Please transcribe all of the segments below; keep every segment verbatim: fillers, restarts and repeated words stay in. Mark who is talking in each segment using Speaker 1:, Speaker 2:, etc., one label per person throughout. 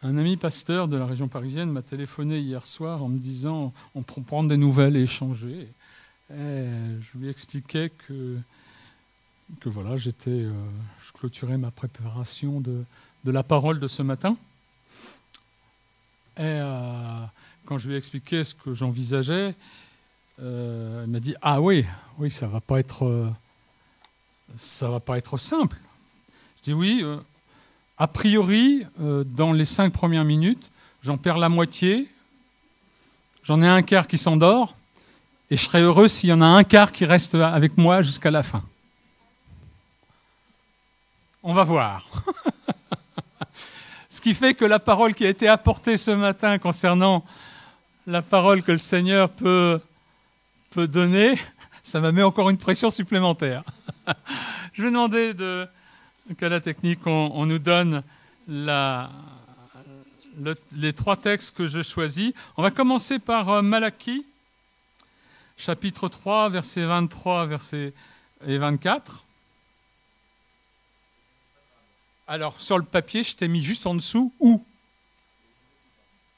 Speaker 1: Un ami pasteur de la région parisienne m'a téléphoné hier soir en me disant on peut prendre des nouvelles et échanger. Et je lui expliquais que, que voilà, j'étais, euh, je clôturais ma préparation de, de la parole de ce matin. Et euh, quand je lui ai expliqué ce que j'envisageais, euh, elle m'a dit ah oui, oui, ça va pas être, euh, ça va pas être simple. Je dis oui. Euh, A priori, euh, dans les cinq premières minutes, j'en perds la moitié, j'en ai un quart qui s'endort, et je serais heureux s'il y en a un quart qui reste avec moi jusqu'à la fin. On va voir. Ce qui fait que la parole qui a été apportée ce matin concernant la parole que le Seigneur peut, peut donner, ça m'a mis encore une pression supplémentaire. Je vais demander de... qu'à la technique, on, on nous donne la, le, les trois textes que je choisis. On va commencer par euh, Malachie, chapitre trois, versets vingt-trois verset et vingt-quatre. Alors, sur le papier, je t'ai mis juste en dessous, où ? Hein ?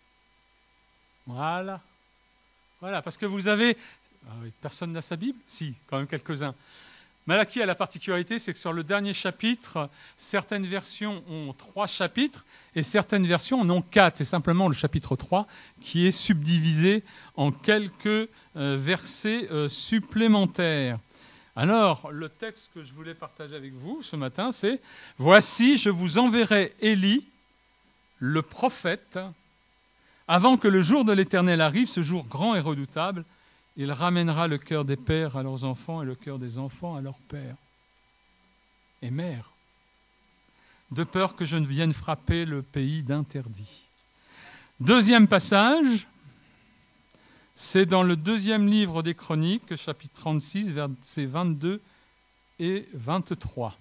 Speaker 1: Voilà. Voilà, parce que vous avez... Ah oui, personne n'a sa Bible ? Si, quand même quelques-uns. Malachie a la particularité, c'est que sur le dernier chapitre, certaines versions ont trois chapitres et certaines versions en ont quatre. C'est simplement le chapitre trois qui est subdivisé en quelques euh, versets euh, supplémentaires. Alors, le texte que je voulais partager avec vous ce matin, c'est « Voici, je vous enverrai Élie, le prophète, avant que le jour de l'Éternel arrive, ce jour grand et redoutable, il ramènera le cœur des pères à leurs enfants et le cœur des enfants à leurs pères et mères, de peur que je ne vienne frapper le pays d'interdit. » Deuxième passage, c'est dans le deuxième livre des Chroniques, chapitre trente-six, versets vingt-deux et vingt-trois.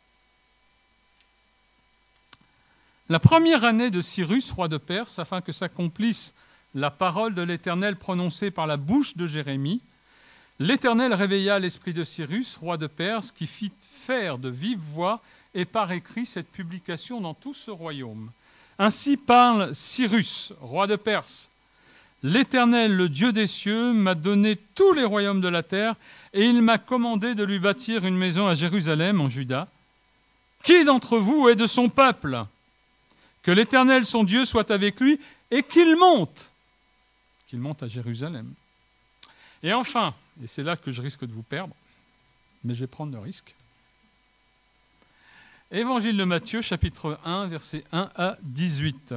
Speaker 1: La première année de Cyrus, roi de Perse, afin que s'accomplisse la parole de l'Éternel prononcée par la bouche de Jérémie, l'Éternel réveilla l'esprit de Cyrus, roi de Perse, qui fit faire de vive voix et par écrit cette publication dans tout ce royaume. Ainsi parle Cyrus, roi de Perse. L'Éternel, le Dieu des cieux, m'a donné tous les royaumes de la terre, et il m'a commandé de lui bâtir une maison à Jérusalem, en Juda. Qui d'entre vous est de son peuple ? Que l'Éternel, son Dieu, soit avec lui, et qu'il monte, qu'il monte à Jérusalem. Et enfin, et c'est là que je risque de vous perdre, mais je vais prendre le risque. Évangile de Matthieu, chapitre un, versets un à dix-huit.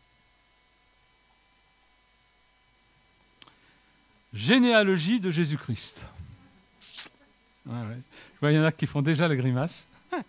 Speaker 1: Généalogie de Jésus-Christ. Ouais, ouais. Je vois, il y en a qui font déjà la grimace.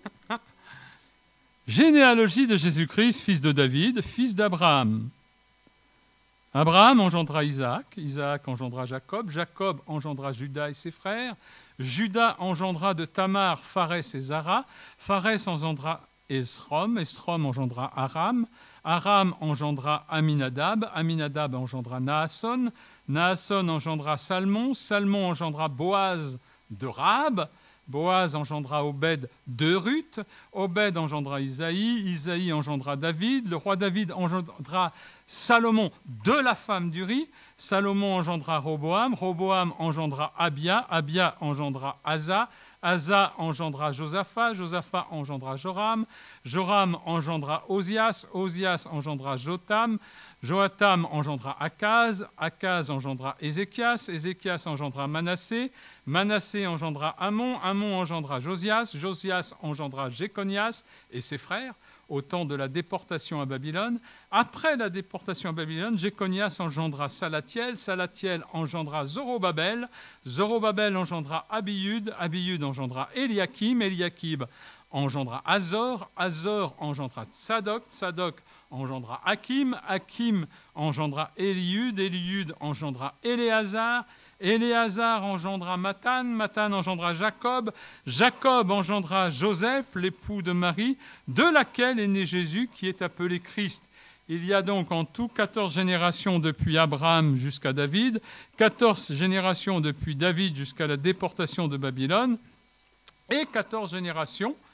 Speaker 1: Généalogie de Jésus-Christ, fils de David, fils d'Abraham. Abraham engendra Isaac, Isaac engendra Jacob, Jacob engendra Juda et ses frères, Juda engendra de Tamar Pharès et Zara, Pharès engendra Esrom, Esrom engendra Aram, Aram engendra Aminadab, Aminadab engendra Naasson, Naasson engendra Salmon, Salmon engendra Boaz de Rahab, Boaz engendra Obed de Ruth, Obed engendra Isaïe, Isaïe engendra David, le roi David engendra Salomon de la femme d'Uri, Salomon engendra Roboam, Roboam engendra Abia, Abia engendra Asa, Asa engendra Josaphat, Josaphat engendra Joram, Joram engendra Osias, Osias engendra Jotam, Joatam engendra Akaz, Akaz engendra Ézéchias, Ézéchias engendra Manassé, Manassé engendra Amon, Amon engendra Josias, Josias engendra Jéconias et ses frères, au temps de la déportation à Babylone. Après la déportation à Babylone, Jéconias engendra Salatiel, Salatiel engendra Zorobabel, Zorobabel engendra Abiyud, Abiyud engendra Eliakim, Eliakim engendra Azor, Azor engendra Tsadok, Tsadok engendra Hakim, Hakim engendra Eliud, Eliud engendra Éléazar, Éléazar engendra Mathan, Mathan engendra Jacob, Jacob engendra Joseph, l'époux de Marie, de laquelle est né Jésus, qui est appelé Christ. Il y a donc en tout quatorze générations depuis Abraham jusqu'à David, quatorze générations depuis David jusqu'à la déportation de Babylone, et quatorze générations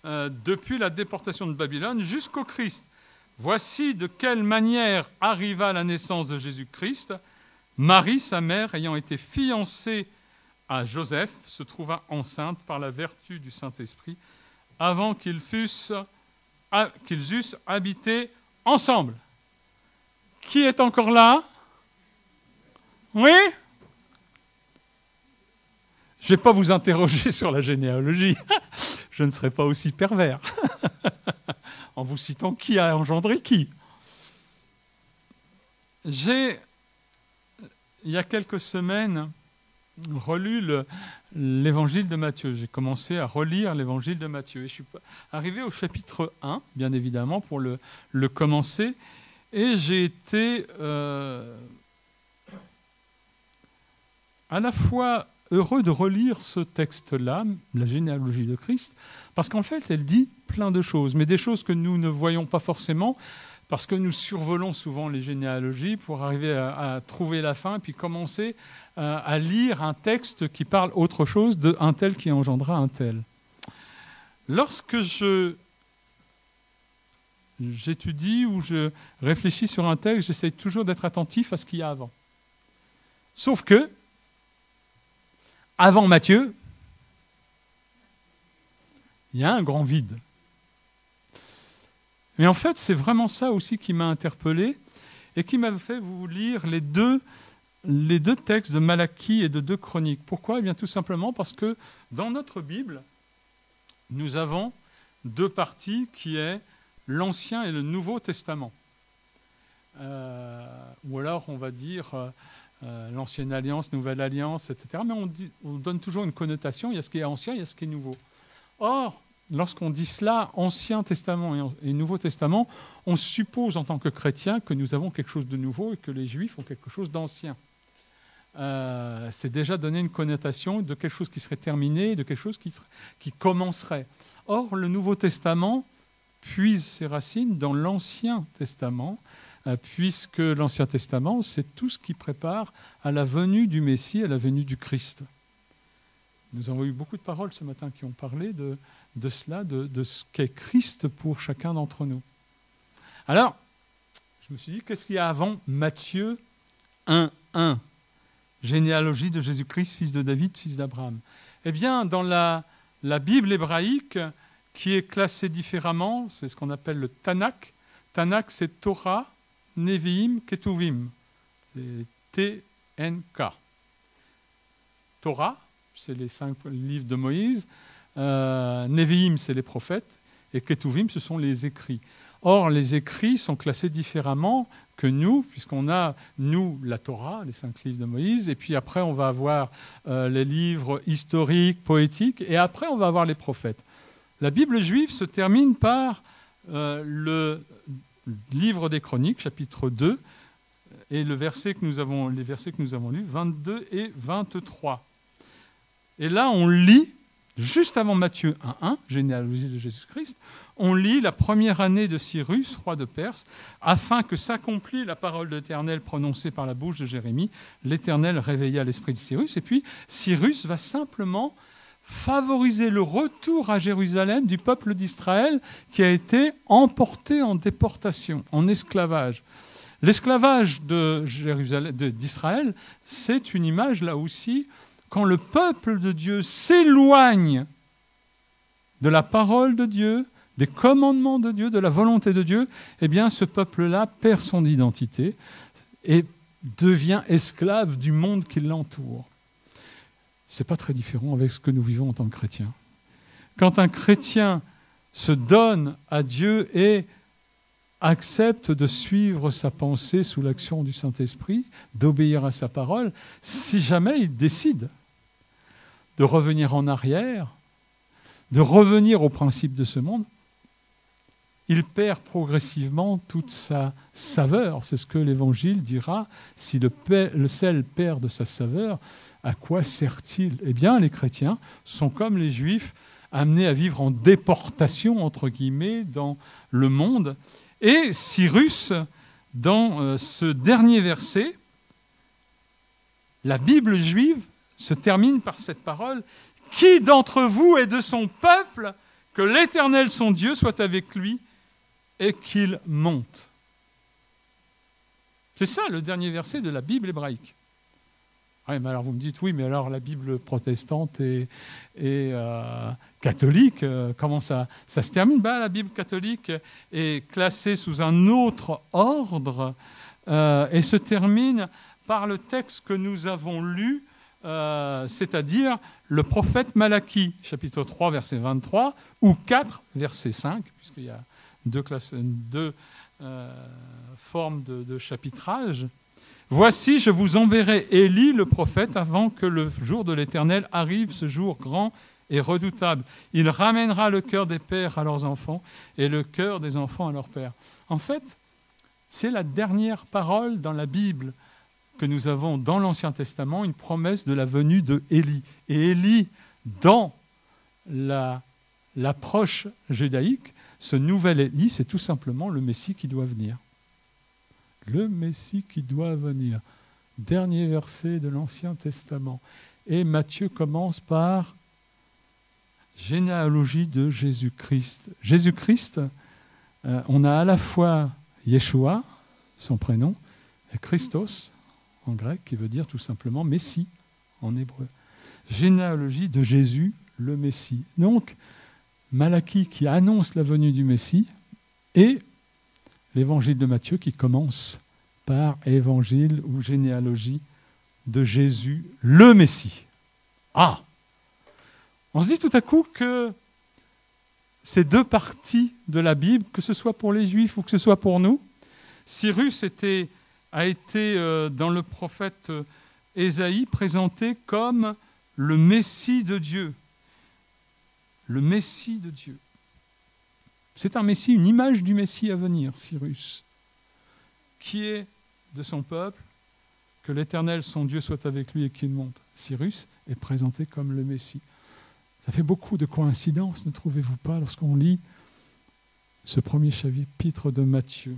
Speaker 1: euh, depuis la déportation de Babylone jusqu'au Christ. Voici de quelle manière arriva la naissance de Jésus-Christ. Marie, sa mère, ayant été fiancée à Joseph, se trouva enceinte par la vertu du Saint-Esprit avant qu'ils fussent, qu'ils eussent habité ensemble. Qui est encore là? Oui? Je ne vais pas vous interroger sur la généalogie. Je ne serai pas aussi pervers en vous citant qui a engendré qui. J'ai, il y a quelques semaines, relu le, l'évangile de Matthieu. J'ai commencé à relire l'évangile de Matthieu. Et je suis arrivé au chapitre un, bien évidemment, pour le, le commencer. Et j'ai été euh, à la fois heureux de relire ce texte-là, la généalogie de Christ, parce qu'en fait, elle dit plein de choses, mais des choses que nous ne voyons pas forcément, parce que nous survolons souvent les généalogies pour arriver à, à trouver la fin, puis commencer à, à lire un texte qui parle autre chose d'un tel qui engendra un tel. Lorsque je... j'étudie ou je réfléchis sur un texte, j'essaie toujours d'être attentif à ce qu'il y a avant. Sauf que, avant Matthieu, il y a un grand vide. Mais en fait, c'est vraiment ça aussi qui m'a interpellé et qui m'a fait vous lire les deux, les deux textes de Malachie et de deux Chroniques. Pourquoi ? Eh bien, tout simplement parce que dans notre Bible, nous avons deux parties qui est l'Ancien et le Nouveau Testament. Euh, ou alors, on va dire euh, l'Ancienne Alliance, Nouvelle Alliance, et cetera. Mais on, dit, on donne toujours une connotation. Il y a ce qui est ancien, il y a ce qui est nouveau. Or, lorsqu'on dit cela, Ancien Testament et Nouveau Testament, on suppose en tant que chrétien que nous avons quelque chose de nouveau et que les Juifs ont quelque chose d'ancien. Euh, c'est déjà donner une connotation de quelque chose qui serait terminé, de quelque chose qui, qui commencerait. Or, le Nouveau Testament puise ses racines dans l'Ancien Testament, euh, puisque l'Ancien Testament, c'est tout ce qui prépare à la venue du Messie, à la venue du Christ. Nous avons eu beaucoup de paroles ce matin qui ont parlé de, de cela, de, de ce qu'est Christ pour chacun d'entre nous. Alors, je me suis dit, qu'est-ce qu'il y a avant Matthieu un un, généalogie de Jésus-Christ, fils de David, fils d'Abraham. Eh bien, dans la, la Bible hébraïque, qui est classée différemment, c'est ce qu'on appelle le Tanakh. Tanakh, c'est Torah, Nevi'im, Ketuvim. C'est T N K. Torah, c'est les cinq livres de Moïse. Euh, Nevi'im, c'est les prophètes. Et Ketuvim, ce sont les écrits. Or, les écrits sont classés différemment que nous, puisqu'on a, nous, la Torah, les cinq livres de Moïse, et puis après, on va avoir euh, les livres historiques, poétiques, et après, on va avoir les prophètes. La Bible juive se termine par euh, le livre des Chroniques, chapitre deux, et le verset que nous avons, les versets que nous avons lus, vingt-deux et vingt-trois. Et là, on lit, juste avant Matthieu un un, généalogie de Jésus-Christ, on lit la première année de Cyrus, roi de Perse, afin que s'accomplisse la parole de l'Éternel prononcée par la bouche de Jérémie. L'Éternel réveilla l'esprit de Cyrus, et puis Cyrus va simplement favoriser le retour à Jérusalem du peuple d'Israël qui a été emporté en déportation, en esclavage. L'esclavage de Jérusalem, de, d'Israël, c'est une image là aussi, quand le peuple de Dieu s'éloigne de la parole de Dieu, des commandements de Dieu, de la volonté de Dieu, eh bien ce peuple-là perd son identité et devient esclave du monde qui l'entoure. Ce n'est pas très différent avec ce que nous vivons en tant que chrétiens. Quand un chrétien se donne à Dieu et accepte de suivre sa pensée sous l'action du Saint-Esprit, d'obéir à sa parole, si jamais il décide de revenir en arrière, de revenir aux principes de ce monde, il perd progressivement toute sa saveur. C'est ce que l'Évangile dira. Si le, pe- le sel perd de sa saveur, à quoi sert-il ? Eh bien, les chrétiens sont comme les Juifs, amenés à vivre en déportation, entre guillemets, dans le monde. Et Cyrus, dans euh, ce dernier verset, la Bible juive se termine par cette parole « Qui d'entre vous est de son peuple ? que l'Éternel son Dieu soit avec lui et qu'il monte. C'est ça le dernier verset de la Bible hébraïque. Ouais, mais alors vous me dites, oui, mais alors la Bible protestante et, et euh, catholique, euh, comment ça, ça se termine? Ben, la Bible catholique est classée sous un autre ordre euh, et se termine par le texte que nous avons lu, euh, c'est-à-dire le prophète Malachie, chapitre trois, verset vingt-trois, ou quatre, verset cinq, puisqu'il y a deux, classes, deux euh, formes de, de chapitrage. « Voici, je vous enverrai Élie, le prophète, avant que le jour de l'Éternel arrive, ce jour grand et redoutable. Il ramènera le cœur des pères à leurs enfants et le cœur des enfants à leurs pères. » En fait, c'est la dernière parole dans la Bible que nous avons dans l'Ancien Testament, une promesse de la venue de Élie. Et Élie, dans la, l'approche judaïque, ce nouvel Élie, c'est tout simplement le Messie qui doit venir. Le Messie qui doit venir. Dernier verset de l'Ancien Testament. Et Matthieu commence par généalogie de Jésus-Christ. Jésus-Christ, euh, on a à la fois Yeshua, son prénom, et Christos, en grec, qui veut dire tout simplement Messie, en hébreu. Généalogie de Jésus, le Messie. Donc, Malachie qui annonce la venue du Messie, et l'évangile de Matthieu qui commence par évangile ou généalogie de Jésus, le Messie. Ah! On se dit tout à coup que ces deux parties de la Bible, que ce soit pour les Juifs ou que ce soit pour nous, Cyrus était, a été euh, dans le prophète euh, Ésaïe présenté comme le Messie de Dieu. Le Messie de Dieu. C'est un Messie, une image du Messie à venir, Cyrus, qui est de son peuple, que l'Éternel, son Dieu, soit avec lui et qu'il monte. Cyrus est présenté comme le Messie. Ça fait beaucoup de coïncidences, ne trouvez-vous pas, lorsqu'on lit ce premier chapitre de Matthieu.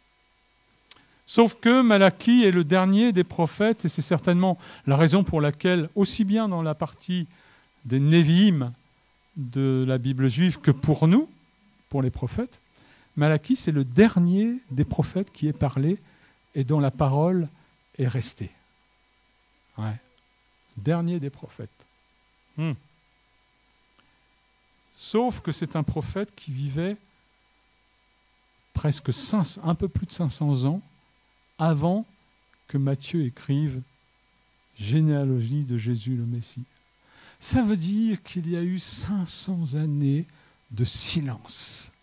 Speaker 1: Sauf que Malachie est le dernier des prophètes, et c'est certainement la raison pour laquelle, aussi bien dans la partie des Névi'im de la Bible juive que pour nous, pour les prophètes, Malachie, c'est le dernier des prophètes qui est parlé et dont la parole est restée. Ouais. Dernier des prophètes. Hmm. Sauf que c'est un prophète qui vivait presque cinq, un peu plus de cinq cents ans avant que Matthieu écrive Généalogie de Jésus le Messie. Ça veut dire qu'il y a eu cinq cents années de silence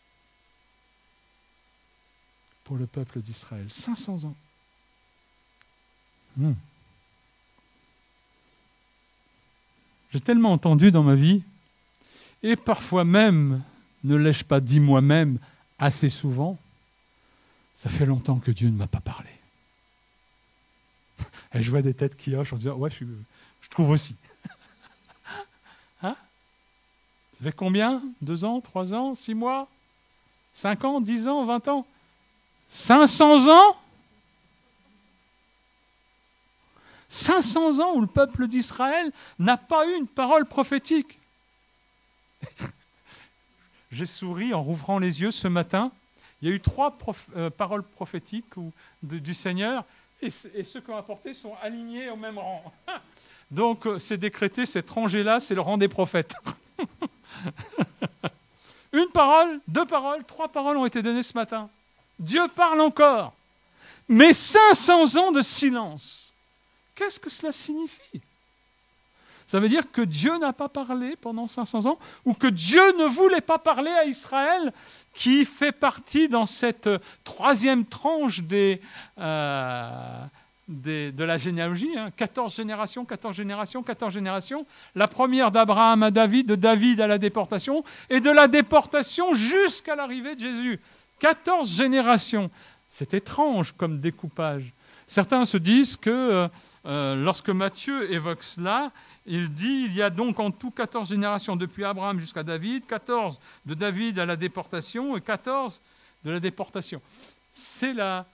Speaker 1: pour le peuple d'Israël. cinq cents ans. Hmm. J'ai tellement entendu dans ma vie, et parfois même, ne l'ai-je pas dit moi-même assez souvent, ça fait longtemps que Dieu ne m'a pas parlé. Et je vois des têtes qui hochent en disant « Ouais, je, je trouve aussi. » Hein? Ça fait combien? Deux ans, trois ans, six mois, cinq ans, dix ans, vingt ans? Cinq cents ans? Cinq cents ans où le peuple d'Israël n'a pas eu une parole prophétique. J'ai souri en rouvrant les yeux ce matin. Il y a eu trois prof, euh, paroles prophétiques ou, de, du Seigneur, et, et ceux qui ont apporté sont alignés au même rang. Donc c'est décrété, cette rangée-là, c'est le rang des prophètes. Une parole, deux paroles, trois paroles ont été données ce matin. Dieu parle encore. Mais cinq cents ans de silence. Qu'est-ce que cela signifie? Ça veut dire que Dieu n'a pas parlé pendant cinq cents ans, ou que Dieu ne voulait pas parler à Israël, qui fait partie dans cette troisième tranche des, euh, des, de la généalogie, hein, quatorze générations, quatorze générations, quatorze générations. La première d'Abraham à David, de David à la déportation, et de la déportation jusqu'à l'arrivée de Jésus. quatorze générations. C'est étrange comme découpage. Certains se disent que euh, lorsque Matthieu évoque cela, il dit il y a donc en tout quatorze générations depuis Abraham jusqu'à David, quatorze de David à la déportation et quatorze de la déportation. C'est la,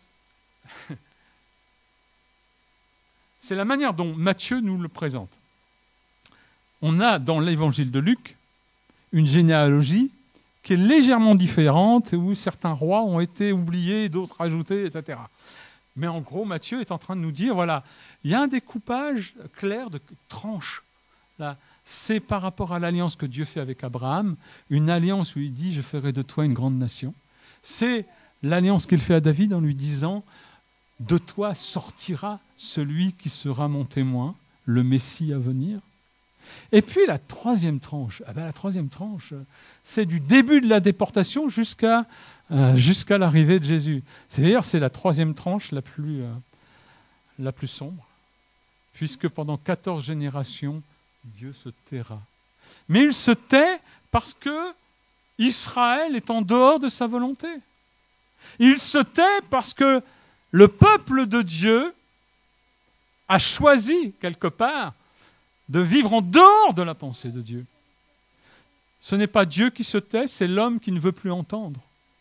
Speaker 1: c'est la manière dont Matthieu nous le présente. On a dans l'évangile de Luc une généalogie qui est légèrement différente, où certains rois ont été oubliés, d'autres ajoutés, et cetera. Mais en gros, Matthieu est en train de nous dire, voilà, il y a un découpage clair de tranches. Là, c'est par rapport à l'alliance que Dieu fait avec Abraham, une alliance où il dit « Je ferai de toi une grande nation ». C'est l'alliance qu'il fait à David en lui disant « De toi sortira celui qui sera mon témoin, le Messie à venir ». Et puis la troisième tranche, ah ben la troisième tranche, c'est du début de la déportation jusqu'à euh, jusqu'à l'arrivée de Jésus. C'est-à-dire c'est la troisième tranche la plus, euh, la plus sombre, puisque pendant quatorze générations, Dieu se taira. Mais il se tait parce que Israël est en dehors de sa volonté. Il se tait parce que le peuple de Dieu a choisi quelque part de vivre en dehors de la pensée de Dieu. Ce n'est pas Dieu qui se tait, c'est l'homme qui ne veut plus entendre.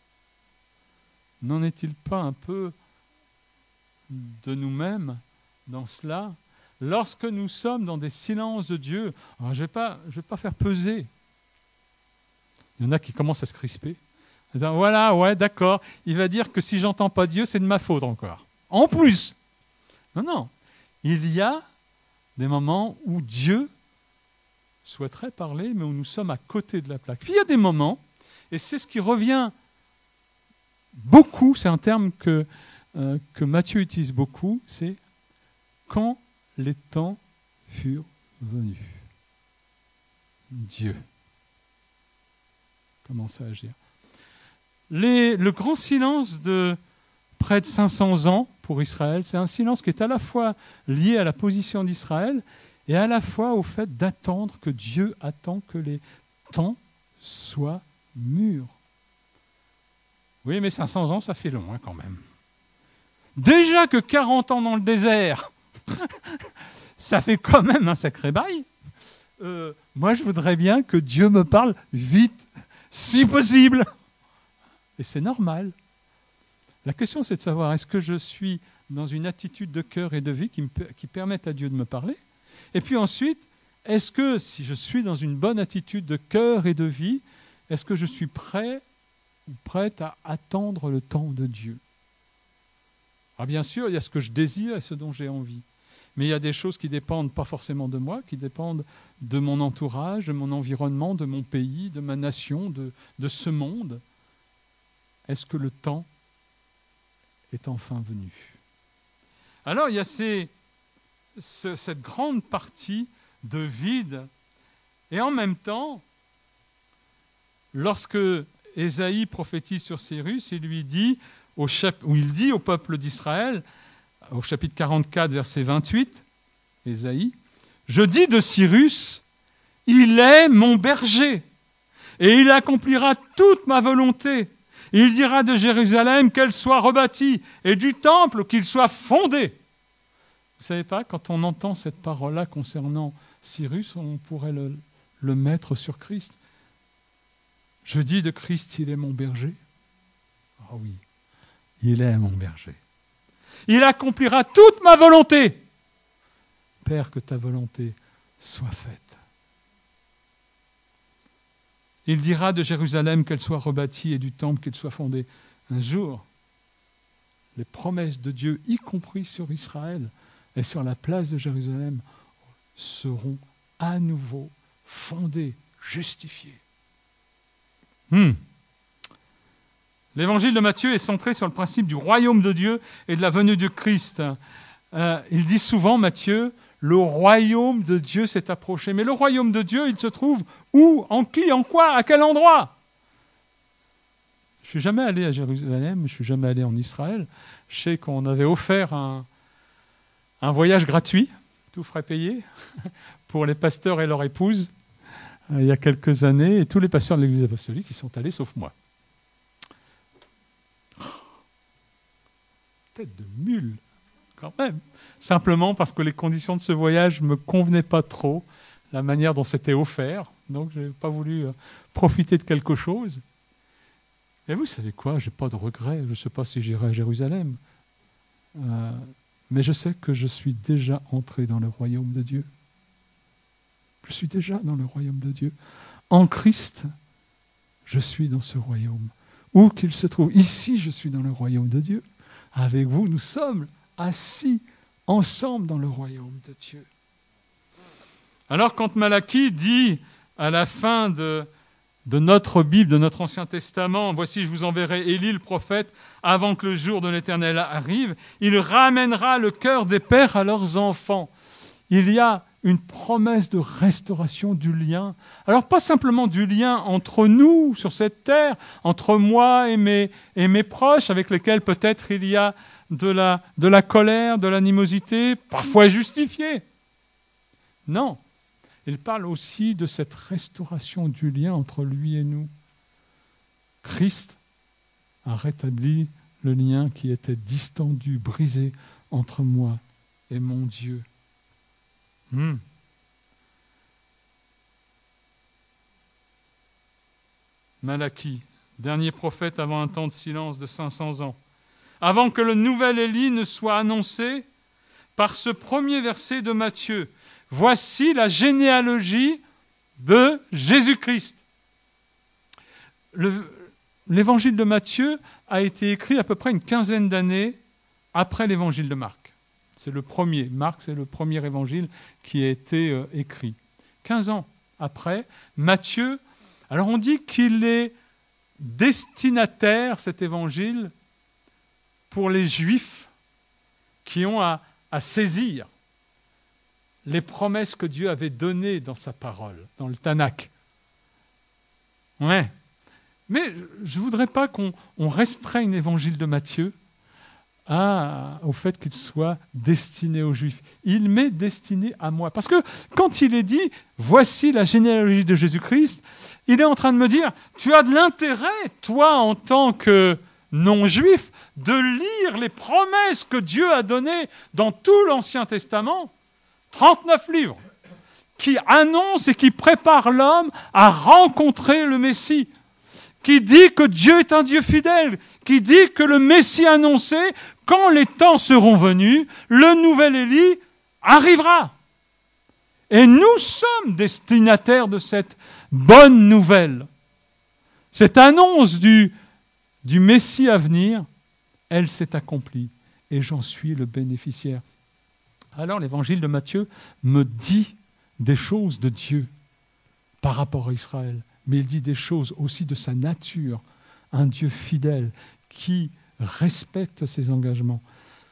Speaker 1: N'en est-il pas un peu de nous-mêmes dans cela? Lorsque nous sommes dans des silences de Dieu, alors je ne vais pas, je vais pas faire peser. Il y en a qui commencent à se crisper. Disant, voilà, ouais, d'accord, il va dire que si j'entends pas Dieu, c'est de ma faute encore. En plus. Non, non. Il y a des moments où Dieu souhaiterait parler, mais où nous sommes à côté de la plaque. Puis il y a des moments, et c'est ce qui revient beaucoup, c'est un terme que, euh, que Matthieu utilise beaucoup, c'est quand les temps furent venus. Dieu commence à agir. Les, le grand silence de près de cinq cents ans pour Israël, c'est un silence qui est à la fois lié à la position d'Israël et à la fois au fait d'attendre que Dieu attend que les temps soient mûrs. Oui, mais cinq cents ans, ça fait long hein, quand même. Déjà que quarante ans dans le désert, ça fait quand même un sacré bail. Euh, moi, je voudrais bien que Dieu me parle vite, si possible. Et c'est normal. La question, c'est de savoir, est-ce que je suis dans une attitude de cœur et de vie qui, me, qui permettent à Dieu de me parler? Et puis ensuite, est-ce que si je suis dans une bonne attitude de cœur et de vie, est-ce que je suis prêt ou prête à attendre le temps de Dieu? Alors bien sûr, il y a ce que je désire et ce dont j'ai envie. Mais il y a des choses qui ne dépendent pas forcément de moi, qui dépendent de mon entourage, de mon environnement, de mon pays, de ma nation, de, de ce monde. Est-ce que le temps est enfin venu? Alors il y a ces, ce, cette grande partie de vide. Et en même temps, lorsque Ésaïe prophétise sur Cyrus, il lui dit, au chap- où il dit au peuple d'Israël, au chapitre quarante-quatre, verset vingt-huit, Ésaïe, « Je dis de Cyrus, il est mon berger, et il accomplira toute ma volonté. Il dira de Jérusalem qu'elle soit rebâtie, et du temple qu'il soit fondé. » Vous ne savez pas, quand on entend cette parole-là concernant Cyrus, on pourrait le, le mettre sur Christ. Je dis de Christ, il est mon berger. Ah oui, il est mon berger. Il accomplira toute ma volonté. Père, que ta volonté soit faite. Il dira de Jérusalem qu'elle soit rebâtie et du temple qu'elle soit fondée. Un jour, les promesses de Dieu, y compris sur Israël et sur la place de Jérusalem, seront à nouveau fondées, justifiées. Hmm. L'évangile de Matthieu est centré sur le principe du royaume de Dieu et de la venue du Christ. Euh, il dit souvent, Matthieu, le royaume de Dieu s'est approché. Mais le royaume de Dieu, il se trouve où? En qui? En quoi? À quel endroit? Je ne suis jamais allé à Jérusalem, je ne suis jamais allé en Israël. Je sais qu'on avait offert un, un voyage gratuit, tout frais payé, pour les pasteurs et leur épouse, euh, il y a quelques années, et tous les pasteurs de l'Église apostolique y sont allés, sauf moi. Tête de mule, quand même. Simplement parce que les conditions de ce voyage ne me convenaient pas trop, la manière dont c'était offert. Donc, je n'ai pas voulu euh, profiter de quelque chose. Et vous savez quoi? Je n'ai pas de regrets. Je ne sais pas si j'irai à Jérusalem. Euh, mais je sais que je suis déjà entré dans le royaume de Dieu. Je suis déjà dans le royaume de Dieu. en Christ, je suis dans ce royaume. Où qu'il se trouve, ici je suis dans le royaume de Dieu. Avec vous, nous sommes assis ensemble dans le royaume de Dieu. Alors quand Malachie dit à la fin de, de notre Bible, de notre Ancien Testament, « Voici, je vous enverrai Élie le prophète avant que le jour de l'Éternel arrive, il ramènera le cœur des pères à leurs enfants. » Il y a une promesse de restauration du lien. Alors pas simplement du lien entre nous sur cette terre, entre moi et mes, et mes proches avec lesquels peut-être il y a de la, de la colère, de l'animosité, parfois justifiée. Non, il parle aussi de cette restauration du lien entre lui et nous. Christ a rétabli le lien qui était distendu, brisé entre moi et mon Dieu. Hmm. Malachie, dernier prophète avant un temps de silence de cinq cents ans. Avant que le nouvel Élie ne soit annoncé par ce premier verset de Matthieu. Voici la généalogie de Jésus-Christ. Le, l'évangile de Matthieu a été écrit à peu près une quinzaine d'années après l'évangile de Marc. C'est le premier. Marc, c'est le premier évangile qui a été euh, écrit. quinze ans après, Matthieu, alors on dit qu'il est destinataire, cet évangile, pour les Juifs qui ont à, à saisir les promesses que Dieu avait données dans sa parole, dans le Tanakh. Ouais. Mais je ne voudrais pas qu'on on restreigne l'évangile de Matthieu à, au fait qu'il soit destiné aux Juifs. Il m'est destiné à moi. Parce que quand il est dit « Voici la généalogie de Jésus-Christ », il est en train de me dire « Tu as de l'intérêt, toi, en tant que non-juif, de lire les promesses que Dieu a données dans tout l'Ancien Testament, trente-neuf livres, qui annoncent et qui préparent l'homme à rencontrer le Messie, qui dit que Dieu est un Dieu fidèle, qui dit que le Messie annoncé, quand les temps seront venus, le nouvel Élie arrivera. Et nous sommes destinataires de cette bonne nouvelle. Cette annonce du, du Messie à venir, elle s'est accomplie et j'en suis le bénéficiaire. Alors l'évangile de Matthieu me dit des choses de Dieu par rapport à Israël, mais il dit des choses aussi de sa nature, un Dieu fidèle qui respecte ses engagements.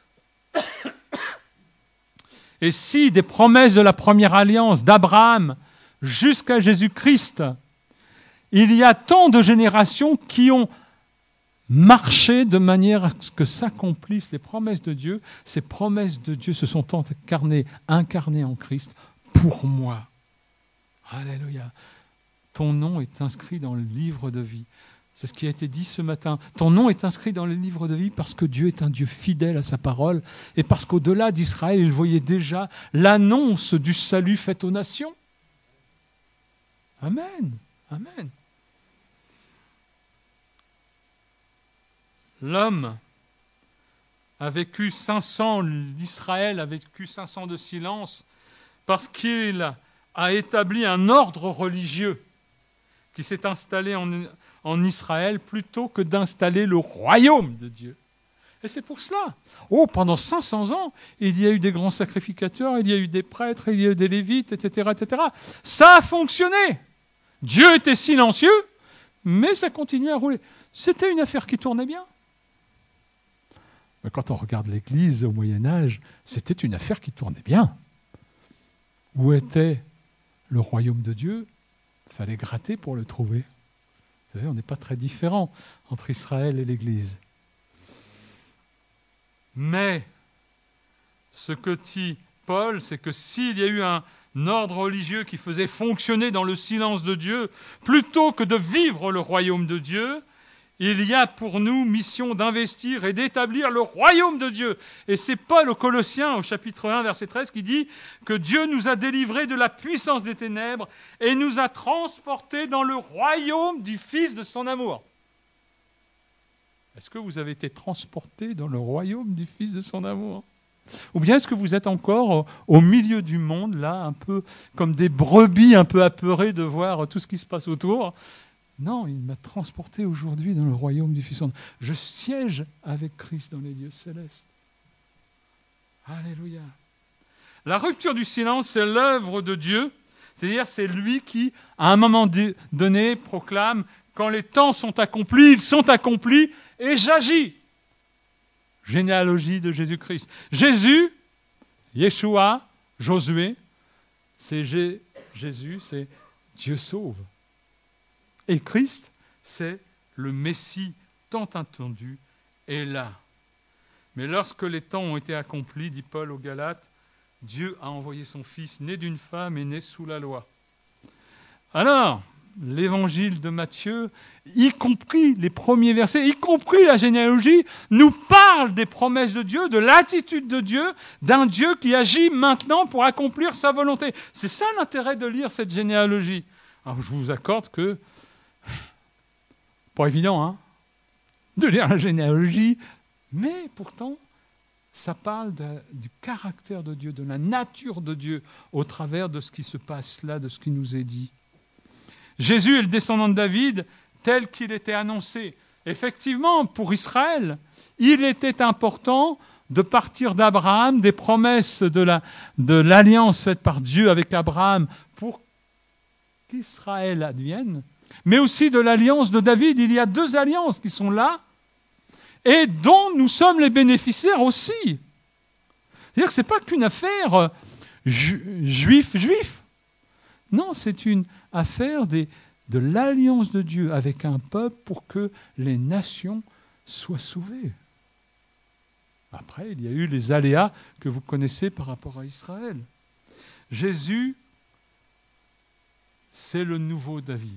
Speaker 1: Et si des promesses de la première alliance d'Abraham jusqu'à Jésus-Christ, il y a tant de générations qui ont marché de manière à ce que s'accomplissent les promesses de Dieu, ces promesses de Dieu se sont incarnées, incarnées en Christ pour moi. Alléluia. Ton nom est inscrit dans le livre de vie. C'est ce qui a été dit ce matin. Ton nom est inscrit dans le livre de vie parce que Dieu est un Dieu fidèle à sa parole et parce qu'au-delà d'Israël, il voyait déjà l'annonce du salut fait aux nations. Amen. Amen. L'homme a vécu cinq cents, l'Israël a vécu cinq cents de silence parce qu'il a établi un ordre religieux qui s'est installé en, en Israël plutôt que d'installer le royaume de Dieu. Et c'est pour cela. Oh, pendant cinq cents ans, il y a eu des grands sacrificateurs, il y a eu des prêtres, il y a eu des lévites, et cetera, et cetera. Ça a fonctionné. Dieu était silencieux, mais ça continuait à rouler. C'était une affaire qui tournait bien. Mais quand on regarde l'Église au Moyen-Âge, c'était une affaire qui tournait bien. Où était le royaume de Dieu ? Il fallait gratter pour le trouver. Vous savez, on n'est pas très différent entre Israël et l'Église. Mais ce que dit Paul, c'est que s'il y a eu un ordre religieux qui faisait fonctionner dans le silence de Dieu, plutôt que de vivre le royaume de Dieu, il y a pour nous mission d'investir et d'établir le royaume de Dieu. Et c'est Paul aux Colossiens, au chapitre un, verset treize, qui dit que Dieu nous a délivrés de la puissance des ténèbres et nous a transportés dans le royaume du Fils de son amour. Est-ce que vous avez été transportés dans le royaume du Fils de son amour ? Ou bien est-ce que vous êtes encore au milieu du monde, là, un peu comme des brebis un peu apeurées de voir tout ce qui se passe autour? Non, il m'a transporté aujourd'hui dans le royaume du Fils. Je siège avec Christ dans les lieux célestes. Alléluia. La rupture du silence, c'est l'œuvre de Dieu. C'est-à-dire, c'est lui qui, à un moment donné, proclame « Quand les temps sont accomplis, ils sont accomplis, et j'agis ». Généalogie de Jésus-Christ. Jésus, Yeshua, Josué, c'est J- Jésus, c'est Dieu sauve. Et Christ, c'est le Messie tant attendu, est là. Mais lorsque les temps ont été accomplis, dit Paul aux Galates, Dieu a envoyé son Fils, né d'une femme et né sous la loi. Alors, l'évangile de Matthieu, y compris les premiers versets, y compris la généalogie, nous parle des promesses de Dieu, de l'attitude de Dieu, d'un Dieu qui agit maintenant pour accomplir sa volonté. C'est ça l'intérêt de lire cette généalogie. Alors, je vous accorde que, pas évident, hein, de lire la généalogie, mais pourtant, ça parle de, du caractère de Dieu, de la nature de Dieu, au travers de ce qui se passe là, de ce qui nous est dit. Jésus est le descendant de David tel qu'il était annoncé. Effectivement, pour Israël, il était important de partir d'Abraham, des promesses de, la, de l'alliance faite par Dieu avec Abraham pour qu'Israël advienne, mais aussi de l'alliance de David. Il y a deux alliances qui sont là et dont nous sommes les bénéficiaires aussi. C'est-à-dire que ce n'est pas qu'une affaire ju- juif-juif. Non, c'est une affaire des, de l'alliance de Dieu avec un peuple pour que les nations soient sauvées. Après, il y a eu les aléas que vous connaissez par rapport à Israël. Jésus, c'est le nouveau David.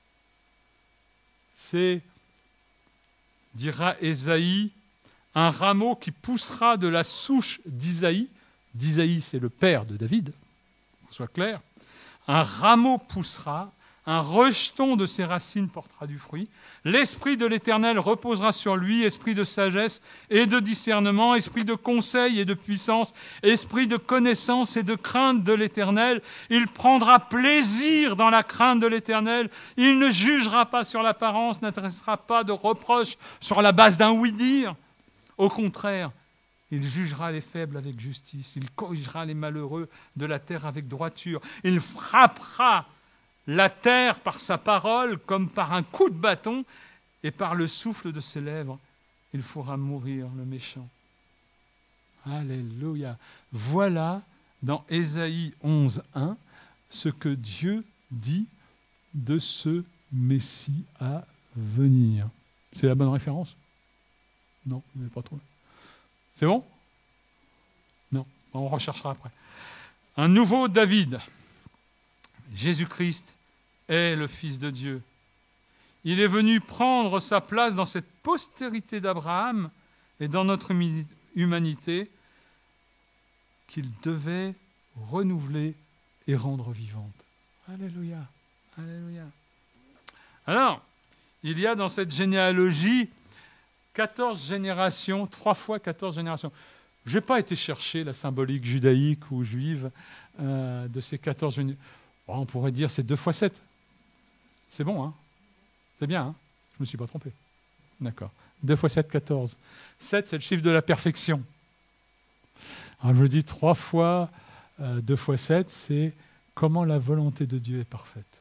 Speaker 1: C'est, dira Ésaïe, un rameau qui poussera de la souche d'Isaïe. D'Isaïe, c'est le père de David, qu'on soit clair. Un rameau poussera, un rejeton de ses racines portera du fruit. L'esprit de l'Éternel reposera sur lui, esprit de sagesse et de discernement, esprit de conseil et de puissance, esprit de connaissance et de crainte de l'Éternel. Il prendra plaisir dans la crainte de l'Éternel. Il ne jugera pas sur l'apparence, n'adressera pas de reproches sur la base d'un oui-dire. Au contraire, il jugera les faibles avec justice. Il corrigera les malheureux de la terre avec droiture. Il frappera la terre par sa parole comme par un coup de bâton, et par le souffle de ses lèvres, il fera mourir le méchant. Alléluia. Voilà dans Ésaïe onze, un ce que Dieu dit de ce Messie à venir. C'est la bonne référence? Non, vous n'avez pas trouvé. C'est bon? Non, on recherchera après. Un nouveau David. Jésus-Christ est le Fils de Dieu. Il est venu prendre sa place dans cette postérité d'Abraham et dans notre humanité qu'il devait renouveler et rendre vivante. Alléluia, alléluia. Alors, il y a dans cette généalogie quatorze générations, trois fois quatorze générations. Je n'ai pas été chercher la symbolique judaïque ou juive euh, de ces quatorze générations. Bon, on pourrait dire c'est deux fois sept. C'est bon, hein? C'est bien, hein? Je ne me suis pas trompé. D'accord. deux fois sept, quatorze. sept, c'est le chiffre de la perfection. Alors je me dis trois fois euh, deux fois sept, c'est comment la volonté de Dieu est parfaite.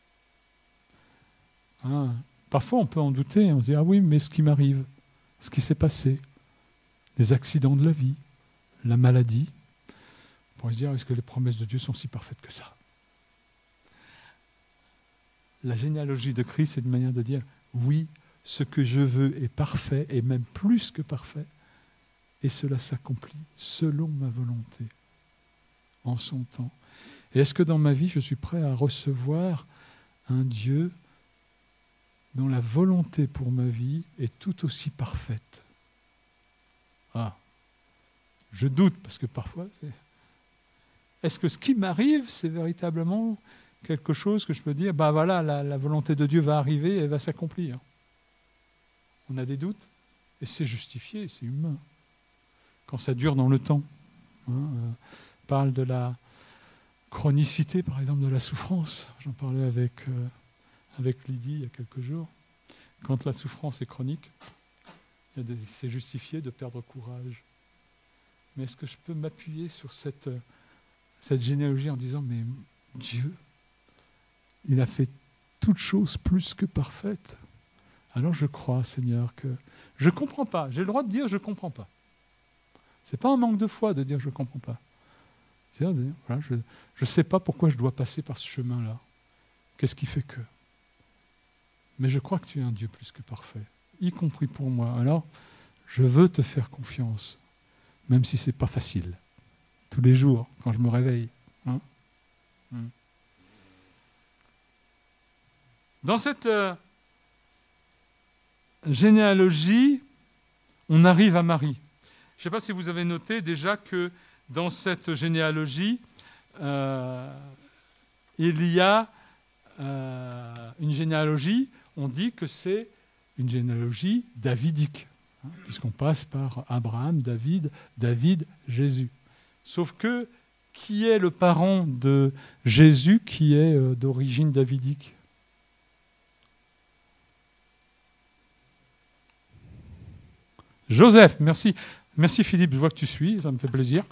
Speaker 1: Hein? Parfois, on peut en douter. On se dit, ah oui, mais ce qui m'arrive, ce qui s'est passé, les accidents de la vie, la maladie, on pourrait se dire, est-ce que les promesses de Dieu sont si parfaites que ça? La généalogie de Christ, c'est une manière de dire, oui, ce que je veux est parfait, et même plus que parfait, et cela s'accomplit selon ma volonté, en son temps. Et est-ce que dans ma vie, je suis prêt à recevoir un Dieu dont la volonté pour ma vie est tout aussi parfaite? Ah, je doute, parce que parfois, c'est... est-ce que ce qui m'arrive, c'est véritablement quelque chose que je peux dire, ben voilà, la, la volonté de Dieu va arriver et elle va s'accomplir? On a des doutes, et c'est justifié, c'est humain, quand ça dure dans le temps. hein, euh, parle de la chronicité, par exemple, de la souffrance. J'en parlais avec, euh, avec Lydie il y a quelques jours. Quand la souffrance est chronique, il y a des- c'est justifié de perdre courage. Mais est-ce que je peux m'appuyer sur cette, cette généalogie en disant, mais Dieu, il a fait toute chose plus que parfaite. Alors je crois, Seigneur, que je ne comprends pas. J'ai le droit de dire je ne comprends pas. Ce n'est pas un manque de foi de dire je ne comprends pas. C'est de dire, voilà, je ne sais pas pourquoi je dois passer par ce chemin-là. Qu'est-ce qui fait que? Mais je crois que tu es un Dieu plus que parfait, y compris pour moi. Alors, je veux te faire confiance, même si ce n'est pas facile. Tous les jours, quand je me réveille. Hein? Hum. Dans cette euh, généalogie, on arrive à Marie. Je ne sais pas si vous avez noté déjà que dans cette généalogie, euh, il y a euh, une généalogie, on dit que c'est une généalogie davidique, hein, puisqu'on passe par Abraham, David, David, Jésus. Sauf que, qui est le parent de Jésus qui est euh, d'origine davidique ? Joseph, merci. Merci Philippe, je vois que tu suis, ça me fait plaisir.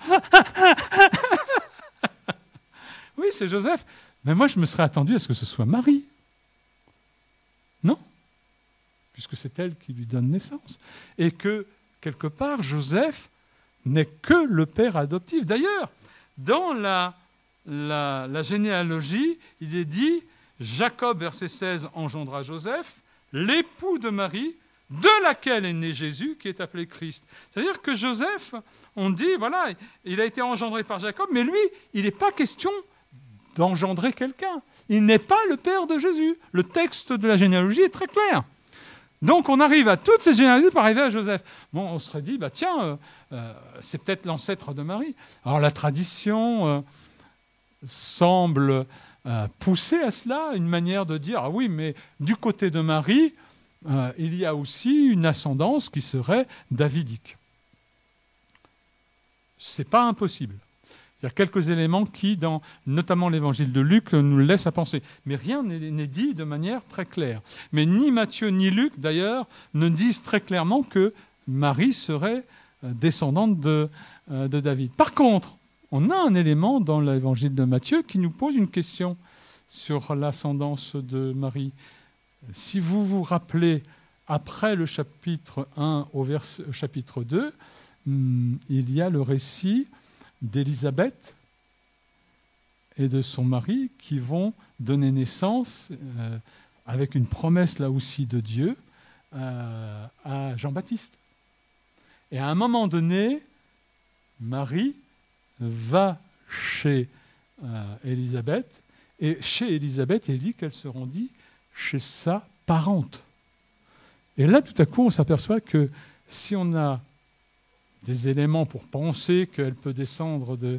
Speaker 1: Oui, c'est Joseph. Mais moi, je me serais attendu à ce que ce soit Marie. Non ? Puisque c'est elle qui lui donne naissance. Et que, quelque part, Joseph n'est que le père adoptif. D'ailleurs, dans la, la, la généalogie, il est dit, Jacob, verset seize, engendra Joseph, l'époux de Marie, de laquelle est né Jésus, qui est appelé Christ. C'est-à-dire que Joseph, on dit, voilà, il a été engendré par Jacob, mais lui, il n'est pas question d'engendrer quelqu'un. Il n'est pas le père de Jésus. Le texte de la généalogie est très clair. Donc on arrive à toutes ces généalogies pour arriver à Joseph. Bon, on serait dit, bah tiens, euh, euh, c'est peut-être l'ancêtre de Marie. Alors la tradition euh, semble euh, pousser à cela, une manière de dire, ah oui, mais du côté de Marie, Euh, il y a aussi une ascendance qui serait davidique. Ce n'est pas impossible. Il y a quelques éléments qui, dans notamment l'évangile de Luc, nous laissent à penser. Mais rien n'est dit de manière très claire. Mais ni Matthieu ni Luc, d'ailleurs, ne disent très clairement que Marie serait descendante de, de David. Par contre, on a un élément dans l'évangile de Matthieu qui nous pose une question sur l'ascendance de Marie. Si vous vous rappelez, après le chapitre un au, vers, au chapitre deux, hum, il y a le récit d'Élisabeth et de son mari qui vont donner naissance, euh, avec une promesse là aussi de Dieu, euh, à Jean-Baptiste. Et à un moment donné, Marie va chez euh, Élisabeth, et chez Élisabeth, il dit qu'elle se rendit chez sa parente. Et là, tout à coup, on s'aperçoit que si on a des éléments pour penser qu'elle peut descendre de,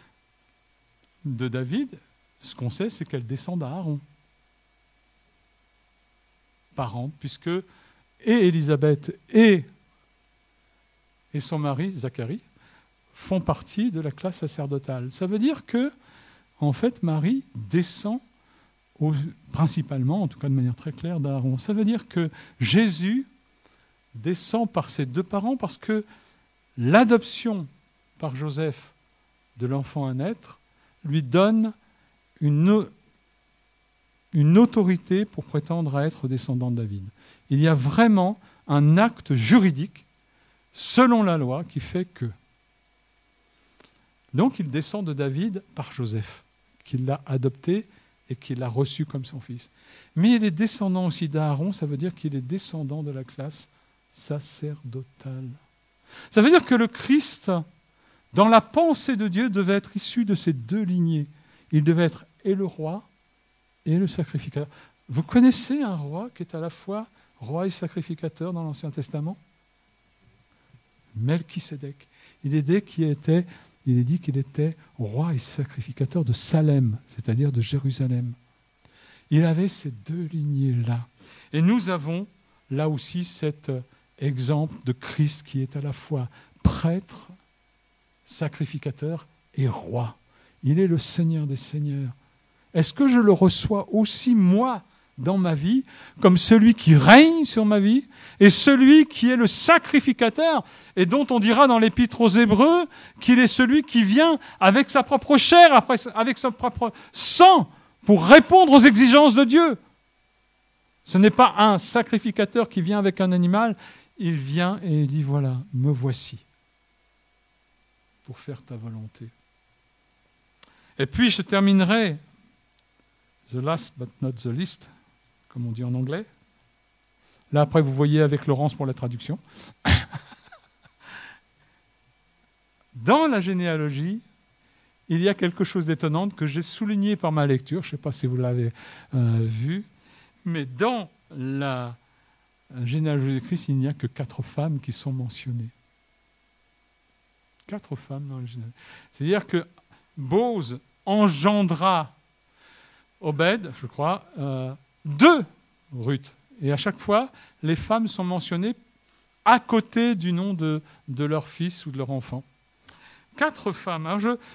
Speaker 1: de David, ce qu'on sait, c'est qu'elle descend d'Aaron. Parente, puisque et Élisabeth et, et son mari, Zacharie, font partie de la classe sacerdotale. Ça veut dire que, en fait, Marie descend Au, principalement, en tout cas de manière très claire, d'Aaron. Ça veut dire que Jésus descend par ses deux parents parce que l'adoption par Joseph de l'enfant à naître lui donne une, une autorité pour prétendre à être descendant de David. Il y a vraiment un acte juridique, selon la loi, qui fait que. Donc il descend de David par Joseph, qui l'a adopté et qu'il a reçu comme son fils. Mais il est descendant aussi d'Aaron, ça veut dire qu'il est descendant de la classe sacerdotale. Ça veut dire que le Christ, dans la pensée de Dieu, devait être issu de ces deux lignées. Il devait être et le roi et le sacrificateur. Vous connaissez un roi qui est à la fois roi et sacrificateur dans l'Ancien Testament ? Melchisédek. Il est dit qu'il était... Il est dit qu'il était roi et sacrificateur de Salem, c'est-à-dire de Jérusalem. Il avait ces deux lignées-là. Et nous avons là aussi cet exemple de Christ qui est à la fois prêtre sacrificateur et roi. Il est le Seigneur des Seigneurs. Est-ce que je le reçois aussi, moi, dans ma vie, comme celui qui règne sur ma vie et celui qui est le sacrificateur et dont on dira dans l'Épître aux Hébreux qu'il est celui qui vient avec sa propre chair, avec son propre sang pour répondre aux exigences de Dieu. Ce n'est pas un sacrificateur qui vient avec un animal, il vient et il dit voilà, me voici pour faire ta volonté. Et puis je terminerai, the last but not the least, comme on dit en anglais. Là, après, vous voyez avec Laurence pour la traduction. Dans la généalogie, il y a quelque chose d'étonnant que j'ai souligné par ma lecture. Je ne sais pas si vous l'avez euh, vu, mais dans la généalogie de Christ, il n'y a que quatre femmes qui sont mentionnées. Quatre femmes dans la généalogie. C'est-à-dire que Bose engendra Obed, je crois, euh, deux Ruth. Et à chaque fois, les femmes sont mentionnées à côté du nom de, de leur fils ou de leur enfant. Quatre femmes. Alors je,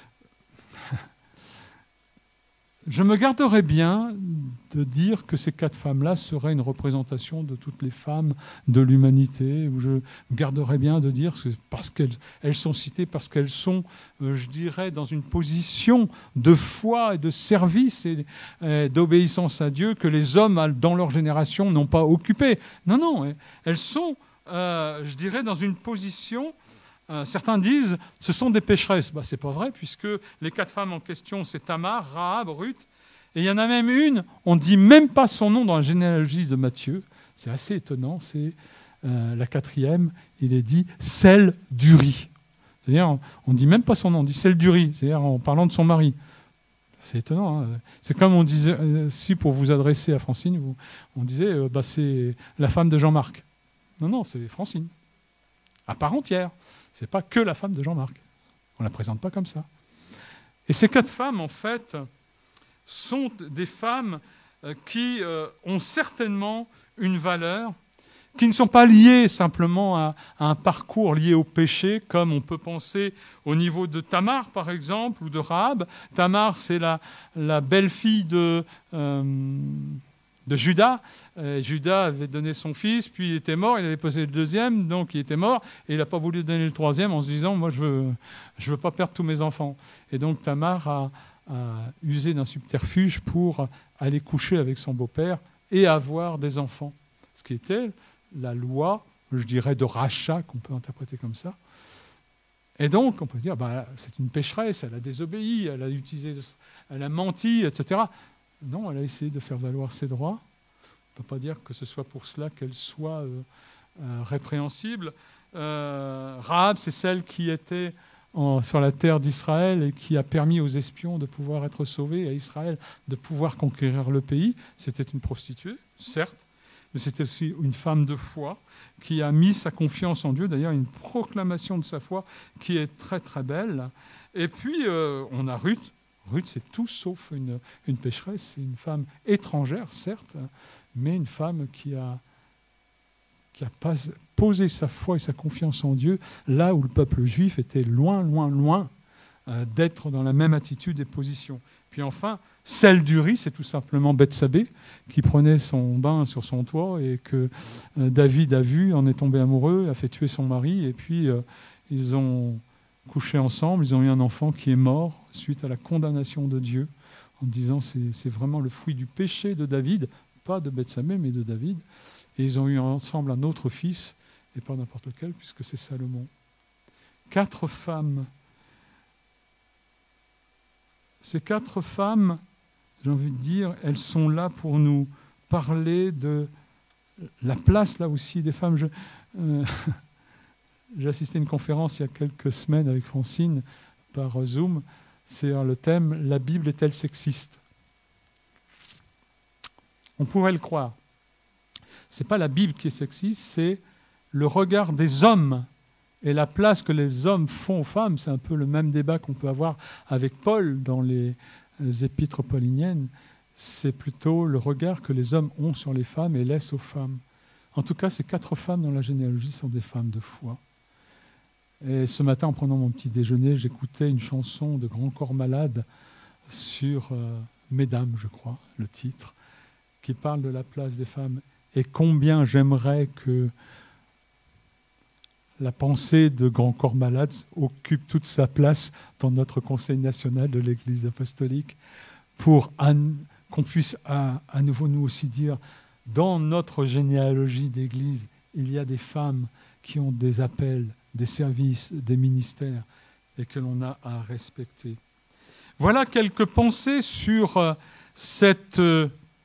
Speaker 1: je me garderais bien de dire que ces quatre femmes-là seraient une représentation de toutes les femmes de l'humanité, ou je me garderais bien de dire que parce qu'elles elles sont citées, parce qu'elles sont, euh, je dirais, dans une position de foi et de service et, et d'obéissance à Dieu que les hommes, dans leur génération, n'ont pas occupé. Non, non, elles sont, euh, je dirais, dans une position... Euh, certains disent ce sont des pécheresses. Bah, ce n'est pas vrai, puisque les quatre femmes en question, c'est Tamar, Rahab, Ruth. Et il y en a même une, on ne dit même pas son nom dans la généalogie de Matthieu. C'est assez étonnant, c'est euh, la quatrième, il est dit celle d'Uri. C'est-à-dire, on ne dit même pas son nom, on dit celle d'Uri, c'est-à-dire en parlant de son mari. C'est étonnant. Hein. C'est comme on disait, euh, si pour vous adresser à Francine, vous, on disait euh, bah, c'est la femme de Jean-Marc. Non, non, c'est Francine, à part entière. Ce n'est pas que la femme de Jean-Marc. On ne la présente pas comme ça. Et ces quatre femmes, en fait, sont des femmes qui ont certainement une valeur, qui ne sont pas liées simplement à, à un parcours lié au péché, comme on peut penser au niveau de Tamar, par exemple, ou de Rahab. Tamar, c'est la, la belle-fille de... Euh, de Judas. Euh, Judas avait donné son fils, puis il était mort, il avait posé le deuxième, donc il était mort, et il n'a pas voulu donner le troisième en se disant, moi je veux, je veux pas perdre tous mes enfants. Et donc Tamar a, a usé d'un subterfuge pour aller coucher avec son beau-père et avoir des enfants. Ce qui était la loi, je dirais, de rachat, qu'on peut interpréter comme ça. Et donc, on peut dire, bah, c'est une pécheresse, elle a désobéi, elle a utilisé, elle a menti, et cetera. Non, elle a essayé de faire valoir ses droits. On ne peut pas dire que ce soit pour cela qu'elle soit euh, euh, répréhensible. Euh, Rahab, c'est celle qui était en, sur la terre d'Israël et qui a permis aux espions de pouvoir être sauvés, à Israël de pouvoir conquérir le pays. C'était une prostituée, certes, mais c'était aussi une femme de foi qui a mis sa confiance en Dieu. D'ailleurs, une proclamation de sa foi qui est très très belle. Et puis, euh, on a Ruth. Ruth, c'est tout sauf une, une pécheresse. C'est une femme étrangère, certes, mais une femme qui a, qui a pas, posé sa foi et sa confiance en Dieu là où le peuple juif était loin, loin, loin euh, d'être dans la même attitude et position. Puis enfin, celle d'Uri, c'est tout simplement Bethsabée, qui prenait son bain sur son toit et que euh, David a vu, en est tombé amoureux, a fait tuer son mari, et puis euh, ils ont couché ensemble, ils ont eu un enfant qui est mort suite à la condamnation de Dieu, en disant c'est, c'est vraiment le fruit du péché de David, pas de Bethsabée, mais de David. Et ils ont eu ensemble un autre fils, et pas n'importe lequel, puisque c'est Salomon. Quatre femmes. Ces quatre femmes, j'ai envie de dire, elles sont là pour nous parler de la place, là aussi, des femmes. Je, euh, J'ai assisté à une conférence il y a quelques semaines avec Francine par Zoom. C'est le thème « La Bible est-elle sexiste ?» On pourrait le croire. Ce n'est pas la Bible qui est sexiste, c'est le regard des hommes et la place que les hommes font aux femmes. C'est un peu le même débat qu'on peut avoir avec Paul dans les épîtres pauliniennes. C'est plutôt le regard que les hommes ont sur les femmes et laissent aux femmes. En tout cas, ces quatre femmes dans la généalogie sont des femmes de foi. Et ce matin, en prenant mon petit déjeuner, j'écoutais une chanson de Grand Corps Malade sur euh, Mesdames, je crois, le titre, qui parle de la place des femmes. Et combien j'aimerais que la pensée de Grand Corps Malade occupe toute sa place dans notre Conseil national de l'Église apostolique pour an- qu'on puisse à, à nouveau nous aussi dire, dans notre généalogie d'Église, il y a des femmes qui ont des appels, des services, des ministères et que l'on a à respecter. Voilà quelques pensées sur euh, cette, euh,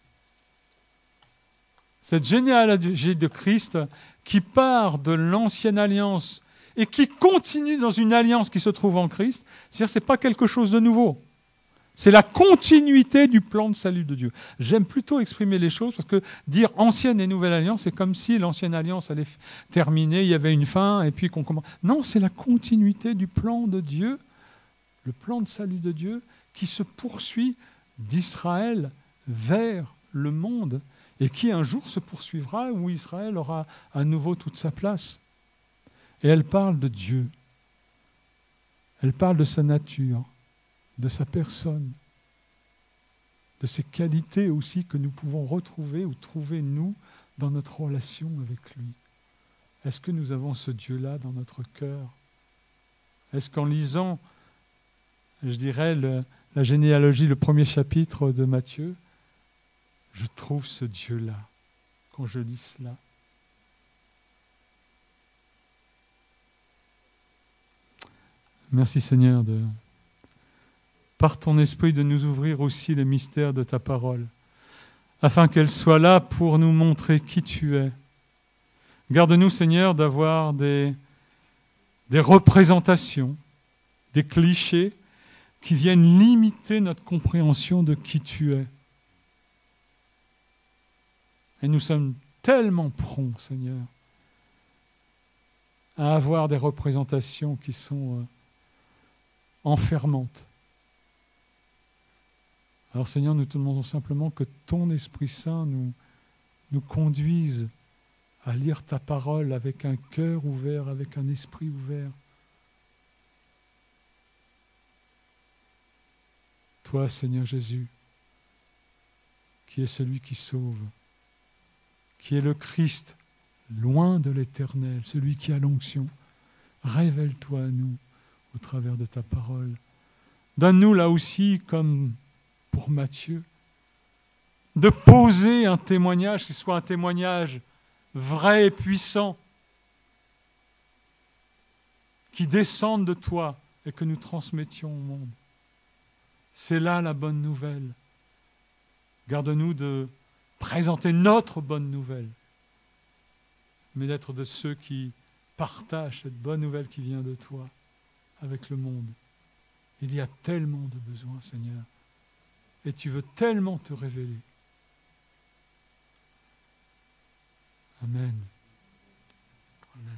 Speaker 1: cette généalogie de Christ qui part de l'ancienne alliance et qui continue dans une alliance qui se trouve en Christ. C'est-à-dire que ce n'est pas quelque chose de nouveau. C'est la continuité du plan de salut de Dieu. J'aime plutôt exprimer les choses parce que dire ancienne et nouvelle alliance, c'est comme si l'ancienne alliance allait terminer, il y avait une fin et puis qu'on commence. Non, c'est la continuité du plan de Dieu, le plan de salut de Dieu qui se poursuit d'Israël vers le monde et qui un jour se poursuivra où Israël aura à nouveau toute sa place. Et elle parle de Dieu. Elle parle de sa nature, de sa personne, de ses qualités aussi que nous pouvons retrouver ou trouver, nous, dans notre relation avec lui. Est-ce que nous avons ce Dieu-là dans notre cœur? Est-ce qu'en lisant, je dirais, le, la généalogie, le premier chapitre de Matthieu, je trouve ce Dieu-là quand je lis cela? Merci Seigneur de... par ton esprit, de nous ouvrir aussi les mystères de ta parole, afin qu'elle soit là pour nous montrer qui tu es. Garde-nous, Seigneur, d'avoir des, des représentations, des clichés qui viennent limiter notre compréhension de qui tu es. Et nous sommes tellement prompts, Seigneur, à avoir des représentations qui sont euh, enfermantes. Alors Seigneur, nous te demandons simplement que ton Esprit Saint nous, nous conduise à lire ta parole avec un cœur ouvert, avec un esprit ouvert. Toi, Seigneur Jésus, qui est celui qui sauve, qui est le Christ, loin de l'Éternel, celui qui a l'onction, révèle-toi à nous au travers de ta parole. Donne-nous là aussi, comme pour Matthieu, de poser un témoignage, que ce soit un témoignage vrai et puissant, qui descende de toi et que nous transmettions au monde. C'est là la bonne nouvelle. Garde-nous de présenter notre bonne nouvelle, mais d'être de ceux qui partagent cette bonne nouvelle qui vient de toi avec le monde. Il y a tellement de besoins, Seigneur, et tu veux tellement te révéler. Amen.